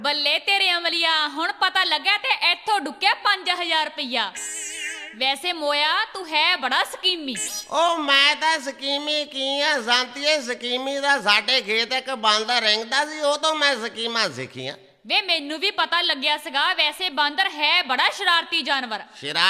ਬੱਲੇ ਤੇਰੇ ਅਮਲੀਆ, ਹੁਣ ਪਤਾ ਲੱਗਾ ਤੇ ਇੱਥੋਂ ਡੁੱਕਿਆ 5000 ਰੁਪਈਆ। ਵੈਸੇ ਮੋਇਆ ਤੂੰ ਹੈ ਬੜਾ ਸਕੀਮੀ। ਉਹ ਮੈਂ ਤਾਂ ਸਕੀਮੀ ਕੀ ਆ ਸੰਤੀਏ, ਸਕੀਮੀ ਦਾ ਸਾਡੇ ਖੇਤ ਇੱਕ ਬਾਂਦਰ ਰਹਿੰਦਾ ਸੀ, ਉਹ ਤੋਂ ਮੈਂ ਸਕੀਮਾਂ ਸਿੱਖੀਆਂ। ਵੇ ਮੈਨੂੰ ਵੀ ਪਤਾ ਲੱਗਿਆ ਸੀਗਾ, ਵੈਸੇ ਬਾਂਦਰ ਹੈ ਬੜਾ ਸ਼ਰਾਰਤੀ ਜਾਨਵਰ।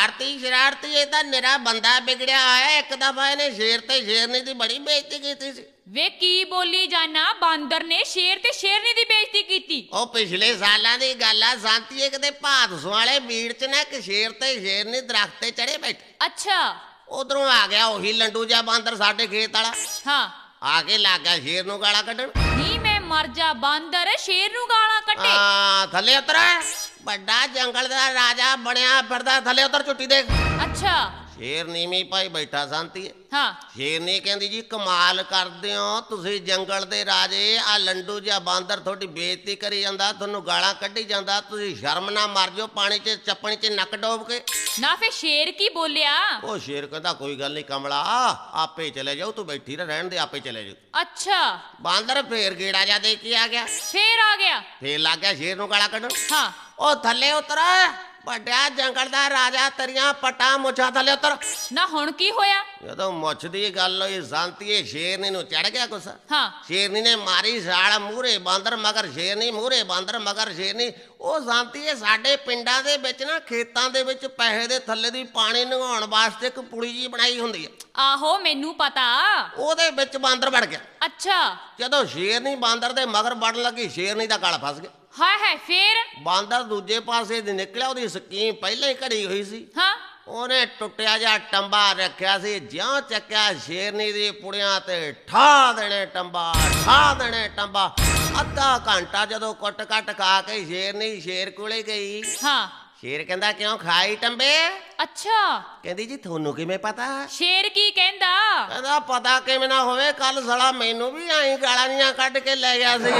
ਸ਼ਰਾਰਤੀ ਇਹ ਤਾਂ ਨਿਰਾ ਬੰਦਾ ਵਿਗੜਿਆ ਹੋਇਆ। ਇੱਕ ਦਫਾ ਇਹਨੇ ਸ਼ੇਰ ਤੇ ਸ਼ੇਰਨੀ ਦੀ ਬੜੀ ਬੇਇੱਜ਼ਤੀ ਕੀਤੀ ਸੀ। ਵੇ ਕੀ ਬੋਲੀ ਜਾਨਾ, ਬਾਂਦਰ ਨੇ ਸ਼ੇਰ ਤੇ ਸ਼ੇਰਨੀ ਦੀ ਬੇਇੱਜ਼ਤੀ ਕੀਤੀ? ਉਹ ਪਿਛਲੇ ਸਾਲਾਂ ਦੀ ਗੱਲ ਆ ਸੰਤੀਏ, ਕਿਤੇ ਭਾਦਸੋਂ ਵਾਲੇ ਬੀੜ ਚ ਨਾ ਇੱਕ ਸ਼ੇਰ ਤੇ ਸ਼ੇਰਨੀ ਦਰਖਤ ਤੇ ਚੜੇ ਬੈਠੇ। ਅੱਛਾ। ਉਧਰੋਂ ਆ ਗਿਆ ਉਹੀ ਲੰਡੂ ਜਿਹਾ ਬਾਂਦਰ ਸਾਡੇ ਖੇਤ ਵਾਲਾ। ਹਾਂ। ਆ ਕੇ ਲੱਗ ਗਿਆ ਸ਼ੇਰ ਨੂੰ ਗਾਲਾਂ ਕੱਢਣ। ਨਹੀਂ ਮੈਂ ਮਰ ਜਾ, ਬਾਂਦਰ ਸ਼ੇਰ ਨੂੰ ਗਾਲਾਂ ਕੱਢੇ? ਥੱਲੇ ਉਤਰ, ਵੱਡਾ ਜੰਗਲ ਦਾ ਰਾਜਾ ਬਣਿਆ ਫਿਰਦਾ, ਥੱਲੇ ਉਤਰ ਝੁੱਟੀ ਦੇਖ। ਅੱਛਾ। ਸ਼ੇਰ ਨੀਵੀਂ ਪਾਈ ਬੈਠਾ ਸੰਤੀਏ। ਹਾਂ। ਸ਼ੇਰਨੀ ਕਹਿੰਦੀ ਜੀ ਕਮਾਲ ਕਰਦੇ ਹੋ ਤੁਸੀਂ ਜੰਗਲ ਦੇ ਰਾਜੇ, ਆ ਲੰਡੂ ਜਿਹਾ ਬਾਂਦਰ ਤੁਹਾਡੀ ਬੇਇੱਜ਼ਤੀ ਕਰੀ ਜਾਂਦਾ, ਤੁਹਾਨੂੰ ਗਾਲਾਂ ਕੱਢੀ ਜਾਂਦਾ, ਤੁਸੀਂ ਸ਼ਰਮ ਨਾ ਮਰ ਜਾਓ ਪਾਣੀ 'ਚ ਚੱਪਣੀ 'ਚ ਨੱਕ ਡੋਬ ਕੇ। ਨਾ ਫੇ ਸ਼ੇਰ ਕੀ ਬੋਲਿਆ? ਉਹ ਸ਼ੇਰ ਕਹਿੰਦਾ ਕੋਈ ਗੱਲ ਨਹੀਂ ਕਮਲਾ, ਆਪੇ ਚਲੇ ਜਾਓ, ਤੂੰ ਬੈਠੀ ਰਹਿਣ ਦੇ, ਆਪੇ ਚਲੇ ਜਾਓ। ਅੱਛਾ। ਬਾਂਦਰ ਫੇਰ ਗੇੜਾ ਜਾ ਦੇ ਕੇ ਆ ਗਿਆ। ਫੇਰ ਆ ਗਿਆ? ਫੇਰ ਲੱਗ ਗਿਆ ਸ਼ੇਰ ਨੂੰ ਗਾਲਾਂ ਕੱਢਣ। ਹਾਂ। ਉਹ ਥੱਲੇ ਉਤਰ, ਵੱਡਿਆ ਜੰਗਲ ਦਾ ਰਾਜਾ, ਤੇਰੀਆਂ ਪੱਟਾਂ ਮੁੱਛਾਂ ਥੱਲੇ ਉਤਰ। ਨਾ ਹੁਣ ਕੀ ਹੋਇਆ? ਜਦੋਂ ਮੁੱਛ ਦੀ ਗੱਲ ਹੋਈ ਸੰਤੀਏ, ਸ਼ੇਰਨੀ ਨੂੰ ਚੜ ਗਿਆ ਗੁੱਸਾ। ਹਾਂ। ਸ਼ੇਰਨੀ ਨੇ ਮਾਰੀ ਛਾਲ, ਮੂਹਰੇ ਬਾਂਦਰ ਮਗਰ ਸ਼ੇਰਨੀ, ਮੂਹਰੇ ਬਾਂਦਰ ਮਗਰ ਸ਼ੇਰਨੀ। ਉਹ ਸੰਤੀਏ ਸਾਡੇ ਪਿੰਡਾਂ ਦੇ ਵਿੱਚ ਨਾ ਖੇਤਾਂ ਦੇ ਵਿੱਚ ਪੈਸੇ ਦੇ ਥੱਲੇ ਦੀ ਪਾਣੀ ਲੰਘਾਉਣ ਵਾਸਤੇ ਇੱਕ ਪੁਲੀ ਜੀ ਬਣਾਈ ਹੁੰਦੀ ਆ। ਆਹੋ ਮੈਨੂੰ ਪਤਾ। ਉਹਦੇ ਵਿੱਚ ਬਾਂਦਰ ਵੜ ਗਿਆ। ਅੱਛਾ। ਜਦੋਂ ਸ਼ੇਰਨੀ ਬਾਂਦਰ ਦੇ ਮਗਰ ਵੜਨ ਲੱਗੀ, ਸ਼ੇਰਨੀ ਦਾ ਗਲ ਫਸ ਗਿਆ। ਹਾਏ ਫੇਰ? ਬਾਂਦਰ ਦੂਜੇ ਪਾਸੇ ਦੀ ਨਿਕਲਿਆ, ਉਹਦੀ ਸਕੀਮ ਪਹਿਲਾਂ ਹੀ ਘੜੀ ਹੋਈ ਸੀ। ਹਾਂ। ਉਹਨੇ ਟੁੱਟਿਆ ਜਿਹਾ ਟੰਬਾ ਰੱਖਿਆ ਸੀ, ਜਿਉਂ ਚੱਕਿਆ ਸ਼ੇਰਨੀ ਦੀ ਪੁੜੀਆਂ ਤੇ ਠਾ ਦੇਣੇ ਟੰਬਾ, ਠਾ ਦੇਣੇ ਟੰਬਾ। ਅੱਧਾ ਘੰਟਾ ਜਦੋਂ ਕੁੱਟ ਕੱਟ ਖਾ ਕੇ ਸ਼ੇਰਨੀ ਸ਼ੇਰ ਕੋਲੇ ਗਈ। ਹਾਂ। ਸ਼ੇਰ ਕਹਿੰਦਾ ਕਿਉਂ ਖਾਈ ਟੰਬੇ? ਅੱਛਾ। ਕਹਿੰਦੀ ਜੀ ਤੁਹਾਨੂੰ ਕਿਵੇਂ ਪਤਾ? ਸ਼ੇਰ ਕੀ ਕਹਿੰਦਾ? ਕਹਿੰਦਾ ਪਤਾ ਕਿਵੇਂ ਨਾ ਹੋਵੇ, ਕੱਲ ਸਾਲਾ ਮੈਨੂੰ ਵੀ ਆਈ ਗਾਲਾਂ ਜੀਆਂ ਕੱਢ ਕੇ ਲੈ ਗਿਆ ਸੀ।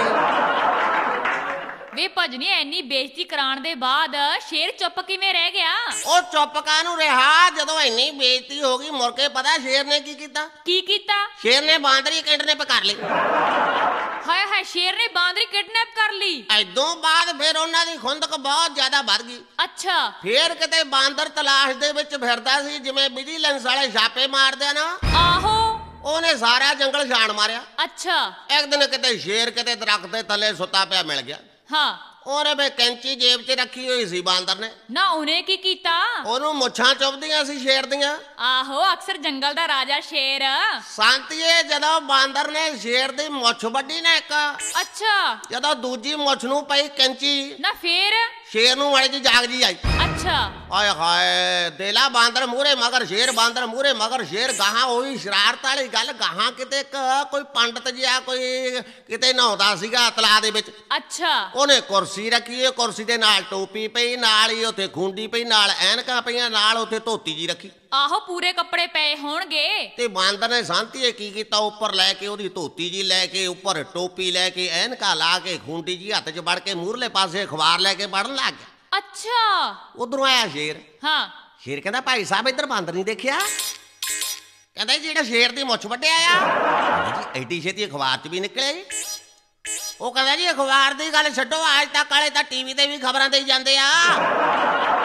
ਵੇ ਭਜਨੀ, ਐਨੀ ਬੇਇੱਜ਼ਤੀ ਕਰਾਉਣ ਦੇ ਬਾਅਦ ਸ਼ੇਰ ਚੁੱਪ ਕਿਵੇਂ ਰਹਿ ਗਿਆ? ਉਹ ਚੁੱਪ ਕਾਹਨੂੰ ਰਿਹਾ, ਜਦੋਂ ਇੰਨੀ ਬੇਇੱਜ਼ਤੀ ਹੋ ਗਈ ਮੁੜ ਕੇ ਪਤਾ ਸ਼ੇਰ ਨੇ ਕੀ ਕੀਤਾ? ਕੀ ਕੀਤਾ? ਸ਼ੇਰ ਨੇ ਬਾਂਦਰੀ ਕਿਡਨੈਪ ਕਰ ਲਈ। ਹਾਏ ਹਾਏ, ਸ਼ੇਰ ਨੇ ਬਾਂਦਰੀ ਕਿਡਨੈਪ ਕਰ ਲਈ? ਐਦੋਂ ਬਾਅਦ ਫਿਰ ਉਹਨਾਂ ਦੀ ਖੁੰਦਕ ਬਹੁਤ ਜ਼ਿਆਦਾ ਵੱਧ ਗਈ। ਅੱਛਾ। ਫੇਰ ਕਿਤੇ ਬਾਂਦਰ ਤਲਾਸ਼ ਦੇ ਵਿੱਚ ਫਿਰਦਾ ਸੀ, ਜਿਵੇਂ ਵਿਜੀਲੈਂਸ ਵਾਲੇ ਛਾਪੇ ਮਾਰਦੇ ਆ ਨਾ। ਆਹੋ। ਉਹਨੇ ਸਾਰਾ ਜੰਗਲ ਛਾਣ ਮਾਰਿਆ। ਅੱਛਾ। ਇੱਕ ਦਿਨ ਕਿਤੇ ਸ਼ੇਰ ਕਿਤੇ ਦਰਖਤ ਦੇ ਥੱਲੇ ਸੁੱਤਾ ਪਿਆ ਮਿਲ ਗਿਆ। ਹਾਂ। ਉਹਨੇ ਬੇ ਕੈਂਚੀ ਜੇਬ 'ਚ ਰੱਖੀ ਹੋਈ ਸੀ ਬਾਂਦਰ ਨੇ। ਨਾ ਉਹਨੇ ਕੀ ਕੀਤਾ? ਉਹਨੂੰ ਮੁੱਛਾਂ ਚੁੱਭਦੀਆਂ ਸੀ ਸ਼ੇਰ ਦੀਆਂ। ਆਹੋ, ਅਕਸਰ ਜੰਗਲ ਦਾ ਰਾਜਾ ਸ਼ੇਰ। ਸੰਤੀਏ ਜਦੋਂ ਬਾਂਦਰ ਨੇ ਸ਼ੇਰ ਦੀ ਮੁੱਛ ਵੱਢੀ ਨਾ ਇੱਕ, ਅੱਛਾ। ਜਦੋਂ ਦੂਜੀ ਮੁੱਛ ਨੂੰ ਪਈ ਕੈਂਚੀ, ਨਾ ਫੇਰ? ਸ਼ੇਰ ਨੂੰ ਮਾੜੀ ਜੀ ਜਾਗ ਜੀ ਆਈ। ਅੱਛਾ। ਆਏ ਹਾਏ, ਦੇਲਾ ਬਾਂਦਰ ਮੂਹਰੇ ਮਗਰ ਸ਼ੇਰ, ਬਾਂਦਰ ਮੂਹਰੇ ਮਗਰ ਸ਼ੇਰ। ਗਾਹਾਂ ਉਹੀ ਸ਼ਰਾਰਤ ਵਾਲੀ ਗੱਲ, ਗਾਹਾਂ ਕਿਤੇ ਕੋਈ ਪੰਡਤ ਜਿਹਾ ਕੋਈ ਕਿਤੇ ਨਹਾਉਂਦਾ ਸੀਗਾ ਤਲਾਅ ਦੇ ਵਿੱਚ। ਅੱਛਾ। ਉਹਨੇ ਕੁਰਸੀ ਰੱਖੀ, ਕੁਰਸੀ ਦੇ ਨਾਲ ਟੋਪੀ ਪਈ, ਨਾਲ ਹੀ ਉੱਥੇ ਖੁੰਡੀ ਪਈ, ਨਾਲ ਐਨਕਾਂ ਪਈਆਂ, ਨਾਲ ਉੱਥੇ ਧੋਤੀ ਜੀ ਰੱਖੀ। ਆਹੋ, ਪੂਰੇ ਕੱਪੜੇ ਪਏ ਹੋਣਗੇ। ਤੇ ਬਾਂਦਰ ਨੇ ਸੰਤੀਏ ਕੀ ਕੀਤਾ, ਉੱਪਰ ਲੈ ਕੇ ਉਹਦੀ ਧੋਤੀ ਜੀ ਲੈ ਕੇ, ਉੱਪਰ ਟੋਪੀ ਲੈ ਕੇ, ਐਨਕਾਂ ਲਾ ਕੇ, ਖੁੰਡੀ ਜੀ ਹੱਥ 'ਚ ਵੜ ਕੇ, ਮੂਹਰਲੇ ਪਾਸੇ ਅਖਬਾਰ ਲੈ ਕੇ ਪੜ੍ਹਨ ਲੱਗ ਗਿਆ। ਅੱਛਾ। ਉਧਰੋਂ ਆਇਆ ਸ਼ੇਰ। ਹਾਂ। ਸ਼ੇਰ ਕਹਿੰਦਾ ਭਾਈ ਸਾਹਿਬ ਇੱਧਰ ਬਾਂਦਰ ਨਹੀਂ ਦੇਖਿਆ? ਕਹਿੰਦਾ ਜਿਹੜਾ ਸ਼ੇਰ ਦੀ ਮੁੱਛ ਵੱਢਿਆ ਆ। ਜੀ ਐਡੀ ਛੇਤੀ ਅਖਬਾਰ 'ਚ ਵੀ ਨਿਕਲਿਆ ਜੀ? ਉਹ ਕਹਿੰਦਾ ਜੀ ਅਖਬਾਰ ਦੀ ਗੱਲ ਛੱਡੋ, ਅੱਜ ਤੱਕ ਵਾਲੇ ਤਾਂ ਟੀਵੀ ਤੇ ਵੀ ਖਬਰਾਂ ਦੇਈ ਜਾਂਦੇ ਆ।